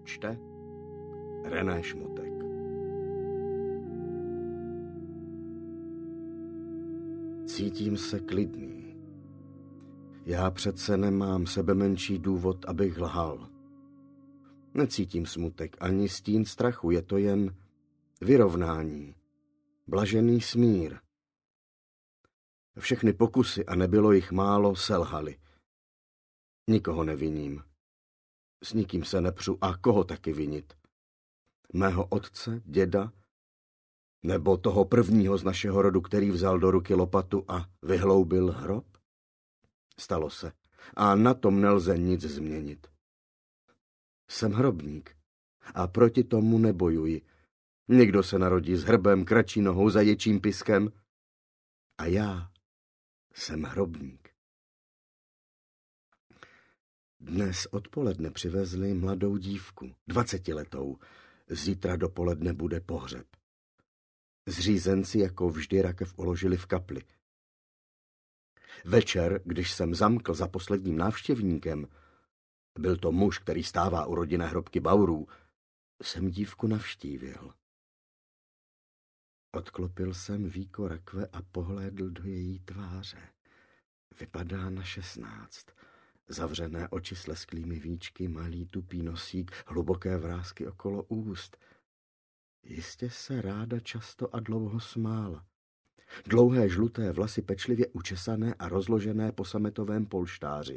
Čte René Šmotek. Cítím se klidný. Já přece nemám sebemenší důvod, abych lhal. Necítím smutek ani stín strachu, je to jen vyrovnání, blažený smír. Všechny pokusy, a nebylo jich málo, selhaly. Nikoho neviním. S nikým se nepřu, a koho taky vinit? Mého otce, děda, nebo toho prvního z našeho rodu, který vzal do ruky lopatu a vyhloubil hrob? Stalo se, a na tom nelze nic změnit. Jsem hrobník a proti tomu nebojuji. Někdo se narodí s hrbem, kratší nohou, zaječím piskem. A já jsem hrobník. Dnes odpoledne přivezli mladou dívku, 20letou. Zítra dopoledne bude pohřeb. Zřízenci jako vždy rakev uložili v kapli. Večer, když jsem zamkl za posledním návštěvníkem, byl to muž, který stává u rodinné hrobky Baurů, jsem dívku navštívil. Odklopil jsem víko rakve a pohlédl do její tváře. Vypadá na 16. Zavřené oči s lesklými víčky, malý tupý nosík, hluboké vrásky okolo úst. Jistě se ráda často a dlouho smála. Dlouhé žluté vlasy pečlivě učesané a rozložené po sametovém polštáři.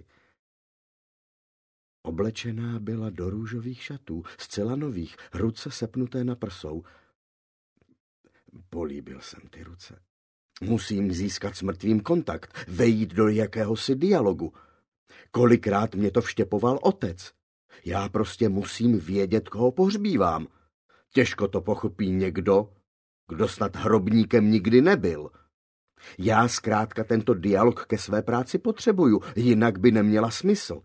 Oblečená byla do růžových šatů, zcela nových, ruce sepnuté na prsou. Políbil jsem ty ruce. Musím získat s mrtvým kontakt, vejít do jakéhosi dialogu. Kolikrát mě to vštěpoval otec. Já prostě musím vědět, koho pohřbívám. Těžko to pochopí někdo, kdo snad hrobníkem nikdy nebyl. Já zkrátka tento dialog ke své práci potřebuju, jinak by neměla smysl.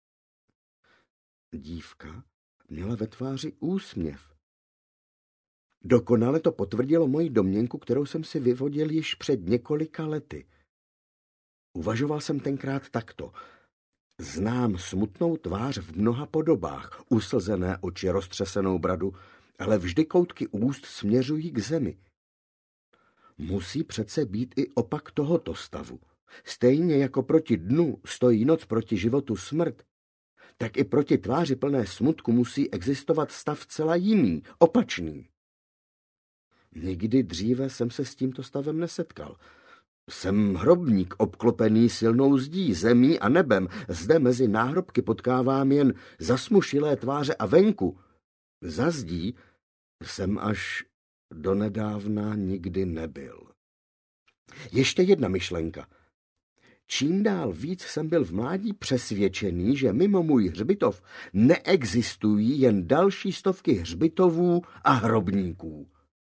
Dívka měla ve tváři úsměv. Dokonale to potvrdilo moji domněnku, kterou jsem si vyvodil již před několika lety. Uvažoval jsem tenkrát takto. Znám smutnou tvář v mnoha podobách, uslzené oči, roztřesenou bradu, ale vždy koutky úst směřují k zemi. Musí přece být i opak tohoto stavu. Stejně jako proti dnu stojí noc, proti životu smrt, tak i proti tváři plné smutku musí existovat stav celá jiný, opačný. Nikdy dříve jsem se s tímto stavem nesetkal. Jsem hrobník obklopený silnou zdí, zemí a nebem. Zde mezi náhrobky potkávám jen zasmušilé tváře a venku. Za zdí jsem až donedávna nikdy nebyl. Ještě jedna myšlenka. Čím dál víc jsem byl v mládí přesvědčený, že mimo můj hřbitov neexistují jen další stovky hřbitovů a hrobníků.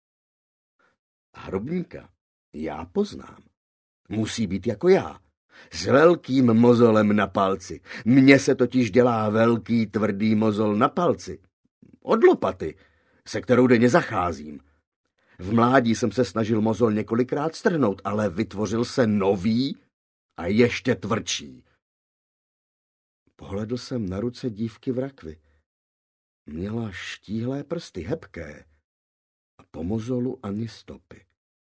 Hrobníka já poznám. Musí být jako já, s velkým mozolem na palci. Mně se totiž dělá velký tvrdý mozol na palci. Od lopaty, se kterou denně zacházím. V mládí jsem se snažil mozol několikrát strhnout, ale vytvořil se nový a ještě tvrdší. Pohledl jsem na ruce dívky v rakvi. Měla štíhlé prsty, hebké, a po mozolu ani stopy.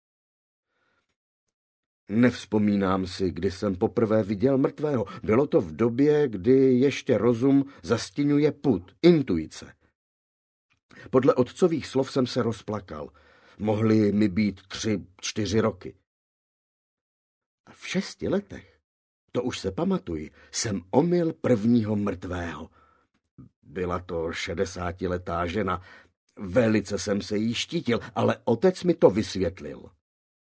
Nevzpomínám si, kdy jsem poprvé viděl mrtvého. Bylo to v době, kdy ještě rozum zastěňuje pud, intuice. Podle otcových slov jsem se rozplakal. Mohly mi být 3-4 roky. A v 6 letech, to už se pamatuji, jsem omyl prvního mrtvého. Byla to 60letá žena. Velice jsem se jí štítil, ale otec mi to vysvětlil.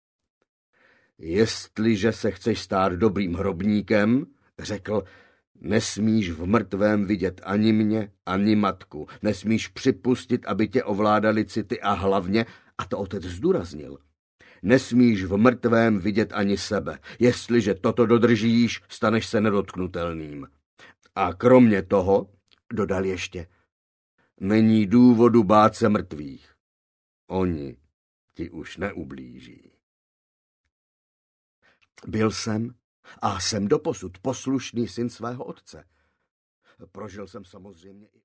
Jestliže se chceš stát dobrým hrobníkem, řekl, nesmíš v mrtvém vidět ani mě, ani matku. Nesmíš připustit, aby tě ovládali city a hlavně, a to otec zdůraznil, nesmíš v mrtvém vidět ani sebe. Jestliže toto dodržíš, staneš se nedotknutelným. A kromě toho, dodal ještě, není důvodu bát se mrtvých. Oni ti už neublíží. Byl jsem a jsem doposud poslušný syn svého otce. Prožil jsem samozřejmě i